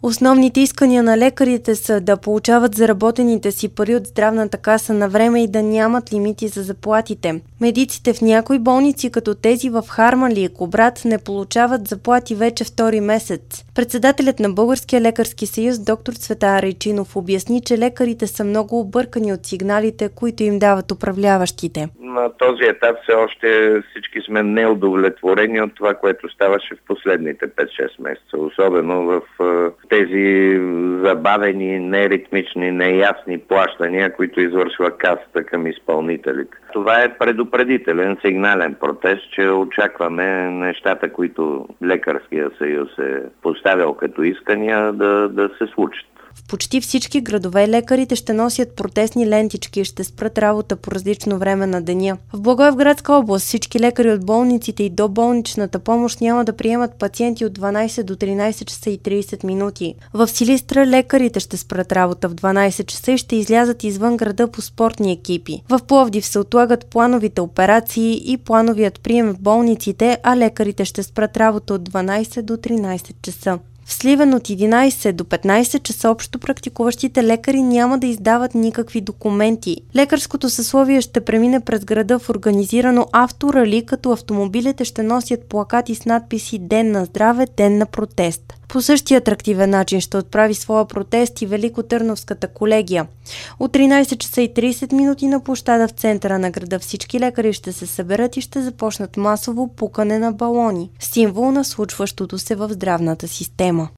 Основните искания на лекарите са да получават заработените си пари от здравната каса на време и да нямат лимити за заплатите. Медиците в някои болници, като тези в Харманли и Кубрат, не получават заплати вече втори месец. Председателят на Българския лекарски съюз доктор Цветан Райчинов обясни, че лекарите са много объркани от сигналите, които им дават управляващите. На този етап все още всички сме неудовлетворени от това, което ставаше в последните 5-6 месеца. Особено в тези забавени, неритмични, неясни плащания, които извършва касата към изпълнителите. Това е предупредителен, сигнален протест, че очакваме нещата, които Лекарския съюз е поставил като искания, да се случат. В почти всички градове лекарите ще носят протестни лентички и ще спрат работа по различно време на деня. В Благоевградска област всички лекари от болниците и до болничната помощ няма да приемат пациенти от 12 до 13 часа и 30 минути. В Силистра лекарите ще спрат работа в 12 часа и ще излязат извън града по спортни екипи. В Пловдив се отлагат плановите операции и плановият прием в болниците, а лекарите ще спрат работа от 12 до 13 часа. В Сливен от 11 до 15 часа общо практикуващите лекари няма да издават никакви документи. Лекарското съсловие ще премине през града в организирано авторали, като автомобилите ще носят плакати с надписи "Ден на здраве, ден на протест". По същия атрактивен начин ще отправи своя протест и Великотърновската колегия. От 13 часа и 30 минути на площада в центъра на града всички лекари ще се съберат и ще започнат масово пукане на балони, символ на случващото се в здравната система.